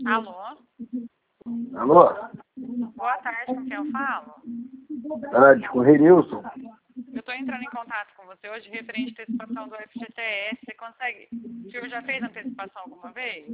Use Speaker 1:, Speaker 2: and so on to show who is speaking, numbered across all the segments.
Speaker 1: Alô?
Speaker 2: Alô?
Speaker 1: Boa tarde, com quem eu falo?
Speaker 2: Tarde, com o Renilson.
Speaker 1: Eu estou entrando em contato com você hoje referente à antecipação do FGTS. Você consegue... O senhor já fez antecipação alguma vez?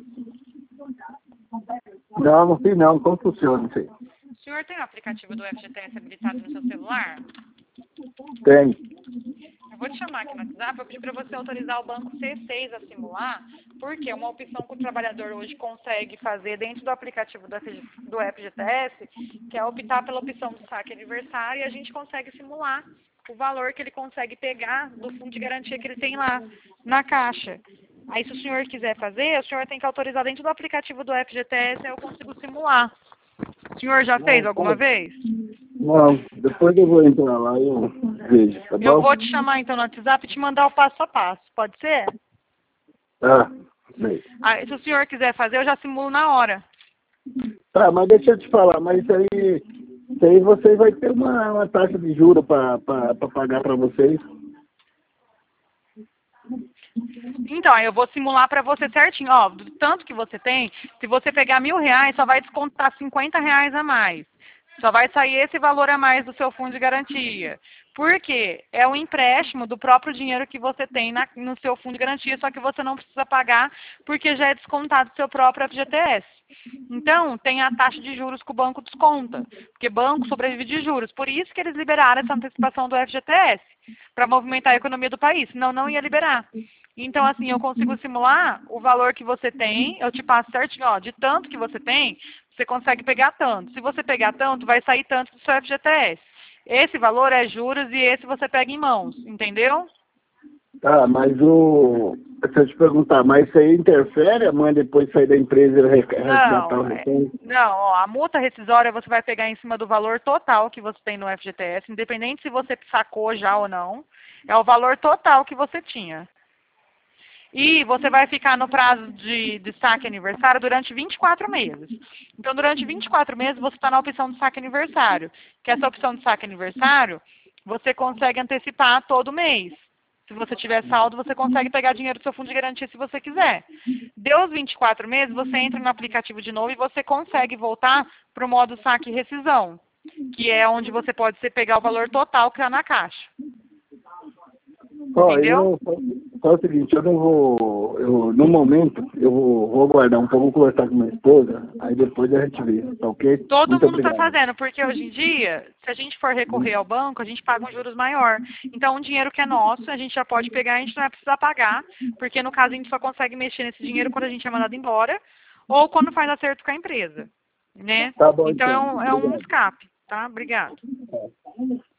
Speaker 2: Não, não fiz não. Como funciona isso aí?
Speaker 1: O senhor tem o aplicativo do FGTS habilitado no seu celular?
Speaker 2: Tem.
Speaker 1: Eu vou te chamar aqui no WhatsApp, eu pedi para você autorizar o banco C6 a simular, porque é uma opção que o trabalhador hoje consegue fazer dentro do aplicativo do FGTS, que é optar pela opção do saque aniversário, e a gente consegue simular o valor que ele consegue pegar do fundo de garantia que ele tem lá na caixa. Aí, se o senhor quiser fazer, o senhor tem que autorizar dentro do aplicativo do FGTS, aí eu consigo simular. O senhor já fez alguma vez?
Speaker 2: Não, depois eu vou entrar lá e eu vejo, tá
Speaker 1: Eu
Speaker 2: bom?
Speaker 1: vou te chamar então no WhatsApp e te mandar o passo a passo, pode ser?
Speaker 2: Tá, bem.
Speaker 1: Aí, se o senhor quiser fazer, eu já simulo na hora.
Speaker 2: Tá, mas deixa eu te falar, mas isso aí vocês vai ter uma taxa de juros para pagar para vocês.
Speaker 1: Então, aí eu vou simular pra você certinho. Ó, do tanto que você tem, se você pegar R$1.000, só vai descontar R$50 a mais. Só vai sair esse valor a mais do seu fundo de garantia. Por quê? É um empréstimo do próprio dinheiro que você tem no seu fundo de garantia, só que você não precisa pagar porque já é descontado do seu próprio FGTS. Então, tem a taxa de juros que o banco desconta, porque banco sobrevive de juros. Por isso que eles liberaram essa antecipação do FGTS, para movimentar a economia do país, senão não ia liberar. Então, assim, eu consigo simular o valor que você tem, eu te passo certinho, ó, de tanto que você tem, você consegue pegar tanto. Se você pegar tanto, vai sair tanto do seu FGTS. Esse valor é juros e esse você pega em mãos, entendeu?
Speaker 2: Tá, mas deixa eu te perguntar, mas isso aí interfere a mãe depois de sair da empresa e resgatar o retorno?
Speaker 1: Não, ó, a multa rescisória você vai pegar em cima do valor total que você tem no FGTS, independente se você sacou já ou não, é o valor total que você tinha. E você vai ficar no prazo de saque aniversário durante 24 meses. Então, durante 24 meses, você está na opção de saque aniversário. Que essa opção de saque aniversário, você consegue antecipar todo mês. Se você tiver saldo, você consegue pegar dinheiro do seu fundo de garantia se você quiser. Deu os 24 meses, você entra no aplicativo de novo e você consegue voltar para o modo saque e rescisão, que é onde você pode pegar o valor total que está na caixa.
Speaker 2: Ó,
Speaker 1: Entendeu?
Speaker 2: faz o seguinte, no momento, vou aguardar um pouco, vou conversar com minha esposa, aí depois a gente vê, tá ok?
Speaker 1: Todo
Speaker 2: Muito
Speaker 1: mundo está
Speaker 2: obrigado.
Speaker 1: fazendo, porque hoje em dia, se a gente for recorrer ao banco, a gente paga um juros maior. Então, um dinheiro que é nosso, a gente já pode pegar, a gente não vai precisar pagar, porque no caso a gente só consegue mexer nesse dinheiro quando a gente é mandado embora, ou quando faz acerto com a empresa, né?
Speaker 2: Tá bom,
Speaker 1: Então,
Speaker 2: então.
Speaker 1: é um
Speaker 2: Obrigado.
Speaker 1: escape, tá? Obrigado.